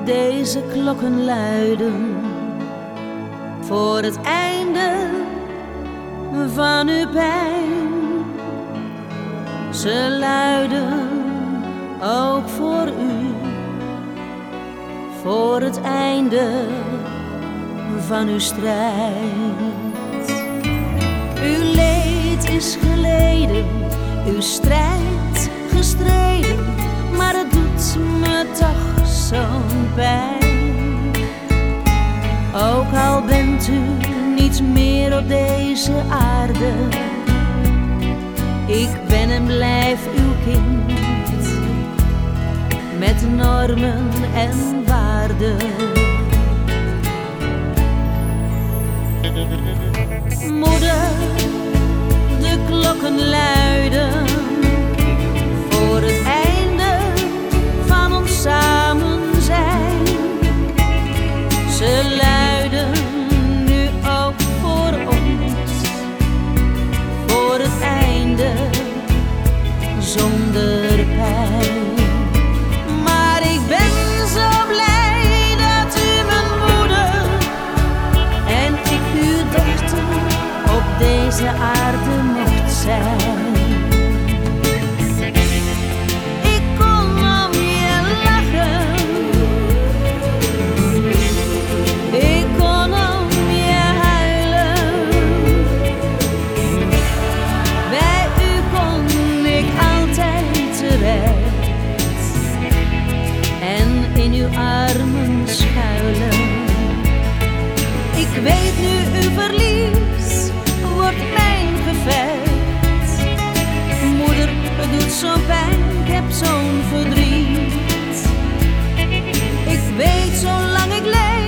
deze klokken luiden voor het einde van uw pijn. Ze luiden ook voor u, voor het einde van uw strijd. Uw leed is geleden, uw strijd gestreden, maar het doet me toch zo'n pijn. Ook al bent u niet meer op deze aarde, ik ben en blijf uw kind, met normen en waarden. Moeder, de klokken luiden voor het einde van ons samen zijn. Ze luiden nu ook voor ons, voor het einde zonder pijn. Maar ik ben zo blij dat u mijn moeder en ik uw dochter op deze aarde mocht zijn. Ik kon om je lachen, ik kon om je huilen. Bij u kon ik altijd terecht en in uw armen schuilen. Ik weet nu uw verlies wordt mijn gevecht. Moeder, het doet zo'n pijn, ik heb zo'n verdriet. Ik weet zolang ik leef